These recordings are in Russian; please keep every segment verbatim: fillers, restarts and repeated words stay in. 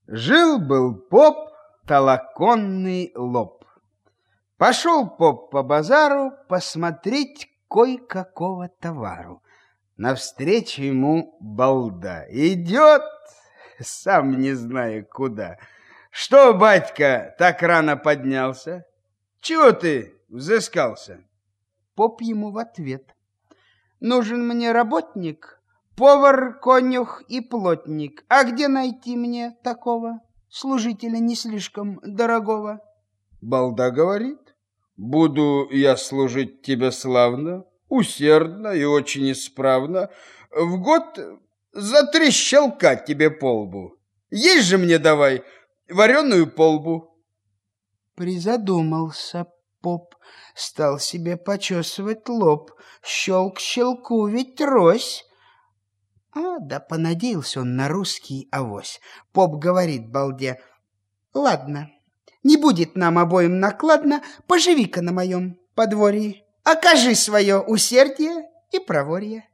Жил-был поп, толоконный лоб. Пошел поп по базару посмотреть кой-какого товару. Навстречу ему балда идет, сам не зная куда. Что, батька, так рано поднялся? Чего ты взыскался? Поп ему в ответ: нужен мне работник, повар, конюх и плотник. А где найти мне такого служителя не слишком дорогого? Балда говорит: буду я служить тебе славно, усердно и очень исправно. В год за три щелка тебе по лбу. Есть же мне давай вареную полбу. Призадумался поп, стал себе почесывать лоб. Щелк щелку ведь рось. А, да понадеялся он на русский авось. Поп говорит балде: ладно, не будет нам обоим накладно, поживи-ка на моем подворье, окажи свое усердие и проворье.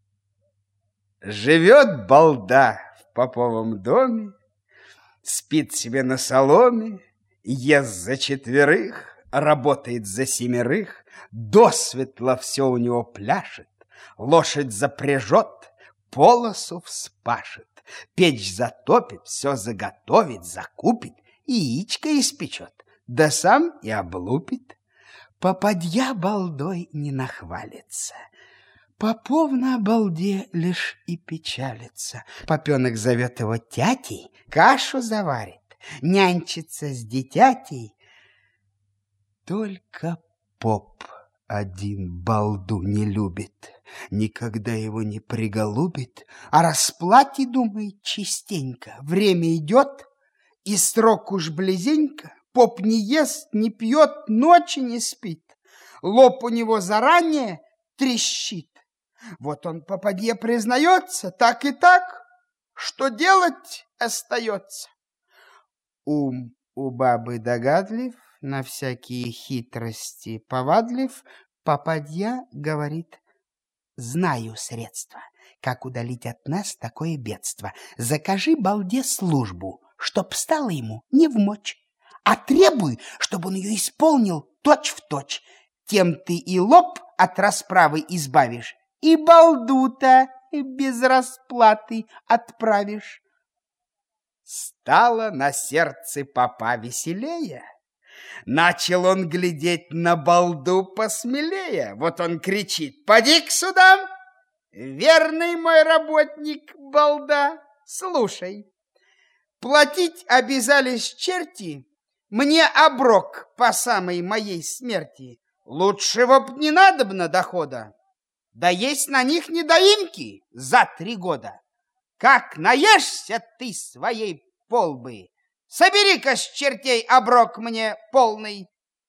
Живет балда в поповом доме, спит себе на соломе, ест за четверых, работает за семерых, досветло все у него пляшет, лошадь запряжет, полосу вспашет, печь затопит, все заготовит, закупит, яичко испечет, да сам и облупит. Попадья балдой не нахвалится, попов на балде лишь и печалится. Попенок зовет его тятей, кашу заварит, нянчится с дитятей. Только поп один балду не любит, никогда его не приголубит, а расплате думает частенько. Время идет, и срок уж близенько. Поп не ест, не пьет, ночи не спит. Лоб у него заранее трещит. Вот он попадье признается, так и так, что делать остается. Ум у бабы догадлив, на всякие хитрости повадлив. Попадья говорит: знаю средства, как удалить от нас такое бедство. Закажи балде службу, чтоб стало ему невмочь, а требуй, чтобы он ее исполнил точь-в-точь. Тем ты и лоб от расправы избавишь, и балду-то без расплаты отправишь. Стало на сердце попа веселее. Начал он глядеть на балду посмелее. Вот он кричит: поди-ка сюда, верный мой работник балда, слушай. Платить обязались черти мне оброк по самой моей смерти. Лучшего б не надобно дохода, да есть на них недоимки за три года. Как наешься ты своей полбы, собери-ка с чертей оброк мне полный.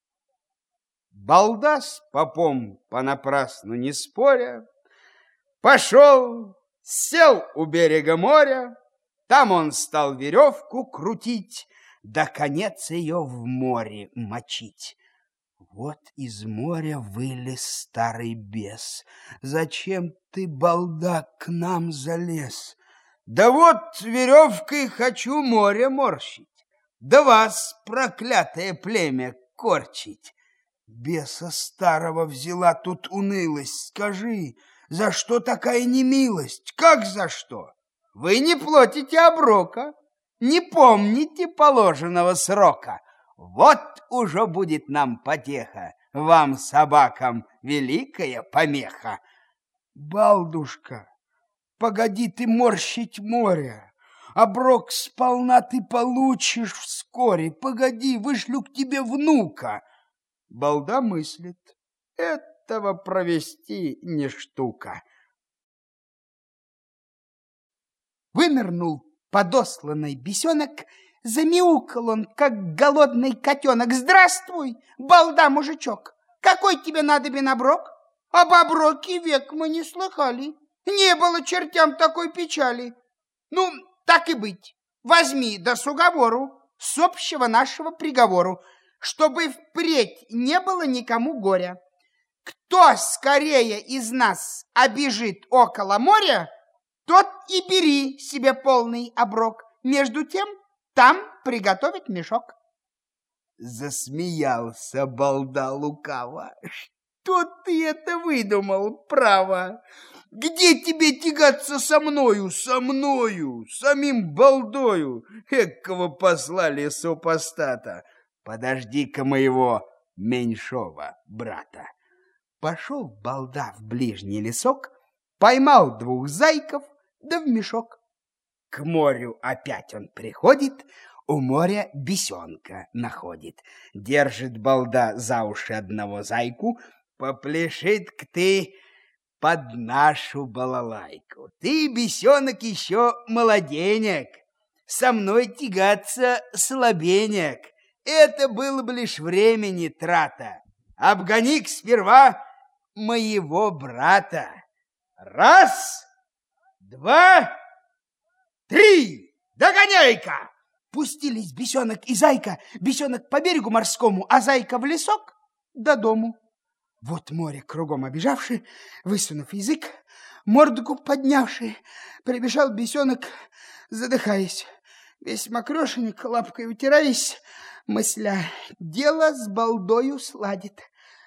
Балда с попом понапрасну не споря пошел, сел у берега моря. Там он стал веревку крутить, да конец ее в море мочить. Вот из моря вылез старый бес. Зачем ты, балда, к нам залез? Да вот веревкой хочу море морщить, да вас, проклятое племя, корчить. Беса старого взяла тут унылость. Скажи, за что такая немилость? Как за что? Вы не платите оброка, не помните положенного срока. Вот уже будет нам потеха, вам, собакам, великая помеха. Балдушка, погоди ты морщить море, оброк сполна ты получишь вскоре. Погоди, вышлю к тебе внука. Балда мыслит: этого провести не штука. Вынырнул подосланный бесенок, замяукал он, как голодный котенок. Здравствуй, балда, мужичок, какой тебе надобен оброк? Об оброке век мы не слыхали, не было чертям такой печали. Ну, так и быть, возьми да с уговору, с общего нашего приговору, чтобы впредь не было никому горя. Кто скорее из нас обежит около моря, тот и бери себе полный оброк. Между тем там приготовить мешок. Засмеялся балда лукаво. Что ты это выдумал, право? Где тебе тягаться со мною, со мною, самим балдою? Экого послали супостата. Подожди-ка моего меньшого брата. Пошел балда в ближний лесок, поймал двух зайков, да в мешок. К морю опять он приходит, у моря бесенка находит. Держит балда за уши одного зайку, попляшит-ка ты под нашу балалайку. Ты, бесенок, еще молоденек, со мной тягаться слабенек. Это было бы лишь времени трата. Обгони-ка сперва моего брата. Раз, два, три, догоняй-ка! Пустились бесенок и зайка, бесенок по берегу морскому, а зайка в лесок до дому. Вот море кругом обежавши, высунув язык, мордку поднявши, прибежал бесенок, задыхаясь, весь мокрешенек, лапкой утираясь, мысля, дело с балдою сладит.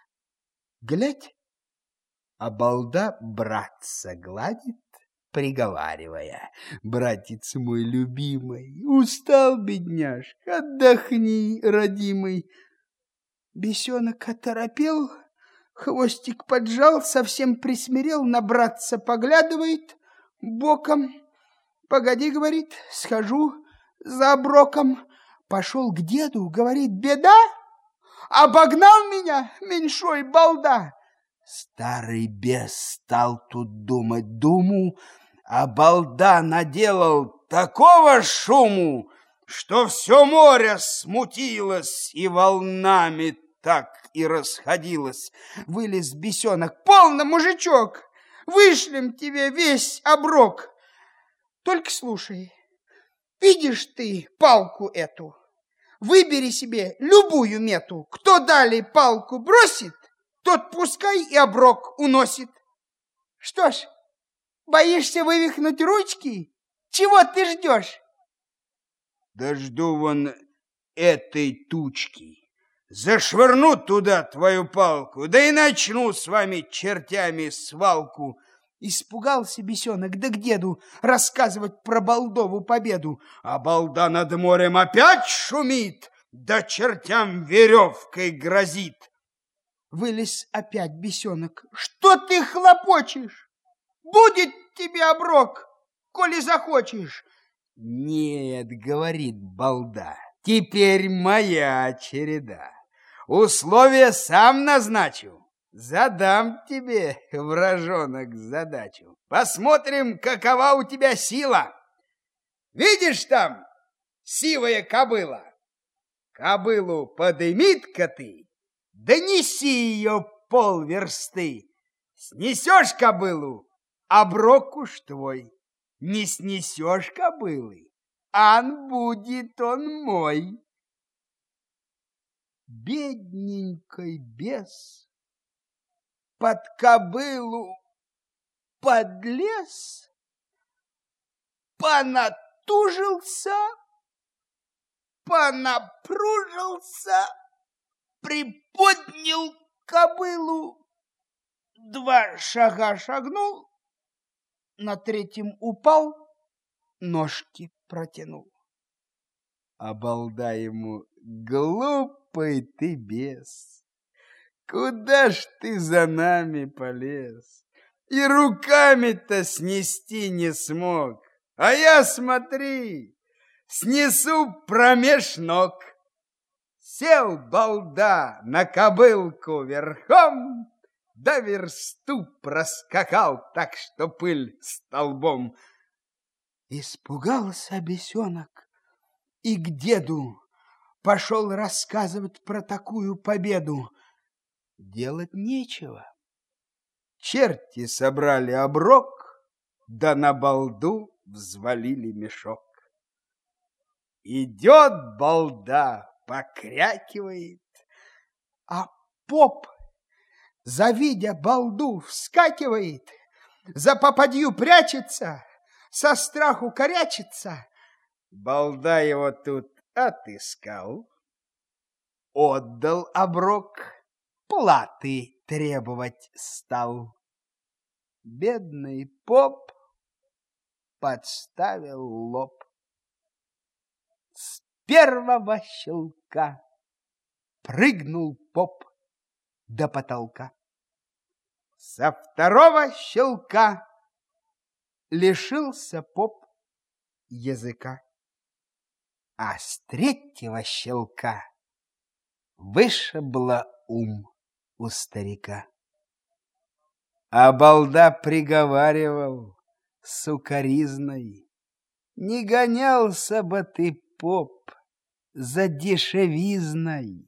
Глядь, а балда братца гладит, приговаривая: братец мой любимый, устал, бедняжка, отдохни, родимый. Бесенок оторопел, хвостик поджал, совсем присмирел, на братца поглядывает боком. Погоди, говорит, схожу за оброком. Пошел к деду, говорит: беда, обогнал меня меньшой балда. Старый бес стал тут думать думу, а балда наделал такого шуму, что все море смутилось и волнами так и расходилось. Вылез бесенок: полно, мужичок, вышлем тебе весь оброк. Только слушай, видишь ты палку эту? Выбери себе любую мету. Кто далее палку бросит, тот пускай и оброк уносит. Что ж, боишься вывихнуть ручки? Чего ты ждешь? Да жду вон этой тучки. Зашвырну туда твою палку, да и начну с вами, чертями, свалку. Испугался бесенок, да к деду рассказывать про балдову победу. А балда над морем опять шумит, да чертям веревкой грозит. Вылез опять бесенок: что ты хлопочешь? Будет тебе оброк, коли захочешь. Нет, говорит балда, теперь моя череда. Условия сам назначу. Задам тебе, вражонок, задачу. Посмотрим, какова у тебя сила. Видишь там сивая кобыла? Кобылу подымит-ка ты, да неси ее полверсты. Снесешь кобылу, оброк уж твой. Не снесешь кобылы, ан будет он мой. Бедненький бес под кобылу подлез, понатужился, понапружился, приподнял кобылу, два шага шагнул, на третьем упал, ножки протянул. А балда ему: глупый ты бес, куда ж ты за нами полез? И руками-то снести не смог, а я, смотри, снесу промеж ног. Сел балда на кобылку верхом, да версту проскакал так, что пыль столбом. Испугался бесенок и к деду пошел рассказывать про такую победу. Делать нечего. Черти собрали оброк, да на балду взвалили мешок. Идет балда, покрякивает, а поп, завидя балду, вскакивает, за попадью прячется, со страху корячится, Балда его тут отыскал, отдал оброк, платы требовать стал. Бедный поп подставил лоб. С первого щелка прыгнул поп до потолка. Со второго щелка лишился поп языка, а с третьего щелка вышибло ум у старика. А балда приговаривал сукоризной: не гонялся бы ты, поп, за дешевизной.